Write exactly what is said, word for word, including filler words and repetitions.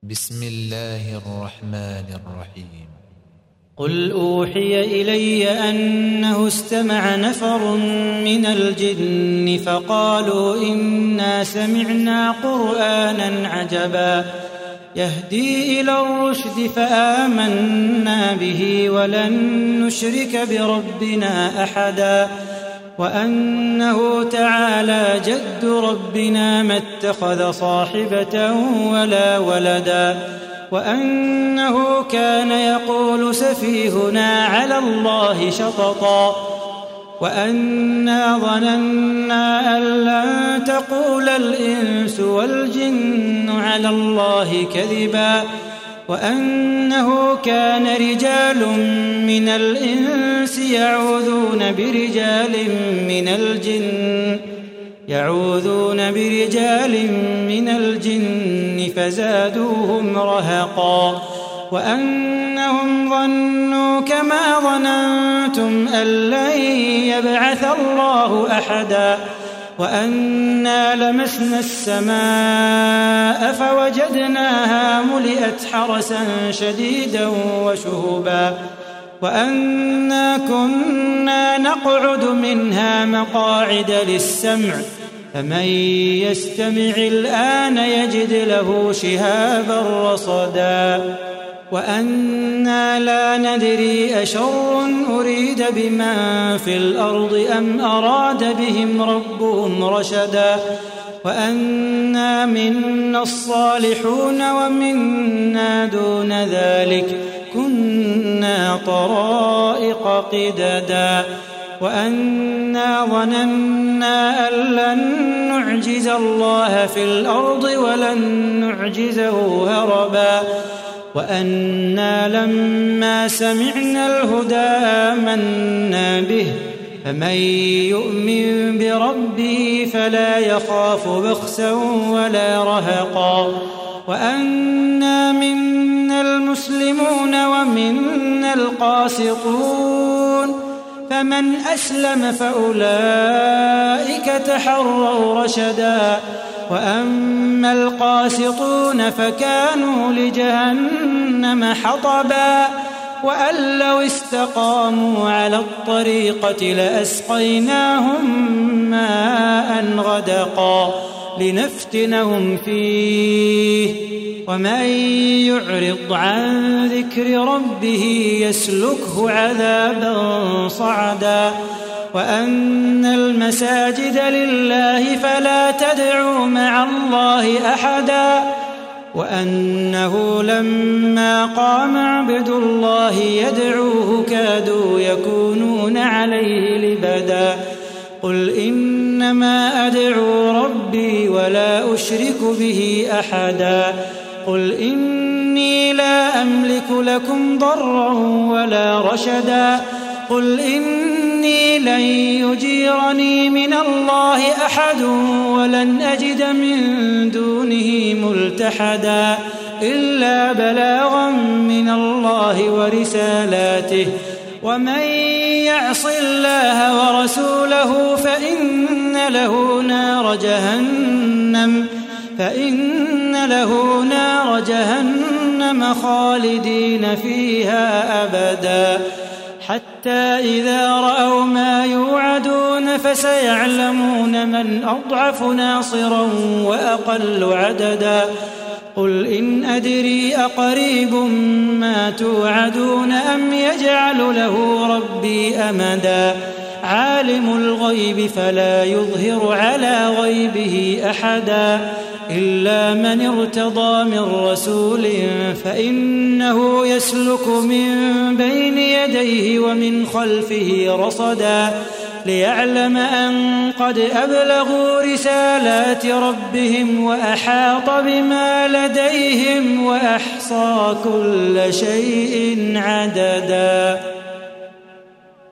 بسم الله الرحمن الرحيم. قل أوحي إلي أنه استمع نفر من الجن فقالوا إنا سمعنا قرآنا عجبا يهدي إلى الرشد فآمنا به ولن نشرك بربنا أحدا وأنه تعالى جد ربنا ما اتخذ صاحبة ولا ولدا وأنه كان يقول سفيهنا على الله شططا وأنا ظننا أن لن تقول الإنس والجن على الله كذبا وأنه كان رجال من الإنس يعوذون برجال من الجن يعوذون برجال من الجن فزادوهم رهقا وأنهم ظنوا كما ظننتم أن لن يبعث الله أحدا وأنا لمسنا السماء فوجدناها ملئت حرسا شديدا وشهبا وأنا كنا نقعد منها مقاعد للسمع فمن يستمع الآن يجد له شهابا رصدا وأنا لا ندري أشر أريد بمن في الأرض أم أراد بهم ربهم رشدا وأنا منا الصالحون ومنا دون ذلك كنا طرائق قددا وأنا ظننا أن لن نعجز الله في الأرض ولن نعجزه هربا وأنا لما سمعنا الهدى آمنا به فمن يؤمن بربه فلا يخاف بخسا ولا رهقا وأنا منا المسلمون ومنا القاسطون فمن أسلم فأولئك تحروا رشدا وأما القاسطون فكانوا لجهنم حطبا وأن لو استقاموا على الطريقة لأسقيناهم ماء غدقا لنفتنهم فيه ومن يعرض عن ذكر ربه يسلكه عذابا صعدا وأن المساجد لله فلا تدعوا مع الله أحدا وأنه لما قام عبد الله يدعوه كادوا يكونون عليه لبدا قل إنما أدعو ربي ولا أشرك به أحدا قل إني لا أملك لكم ضرا ولا رشدا قل إني لن يجيرني من الله أحد ولن أجد من دونه ملتحدا إلا بلاغا من الله ورسالاته ومن يعص الله ورسوله فإن له نار جهنم فإن له نار جهنم خالدين فيها أبدا حتى إذا رأوا ما يوعدون فسيعلمون من أضعف ناصرا وأقل عددا قل إن أدري أقريب ما توعدون أم يجعل له ربي أمدا عالم الغيب فلا يظهر على غيبه أحدا إلا من ارتضى من رسول فإنه يسلك من بين يديه ومن خلفه رصدا ليعلم أن قد أبلغوا رسالات ربهم وأحاط بما لديهم وأحصى كل شيء عددا.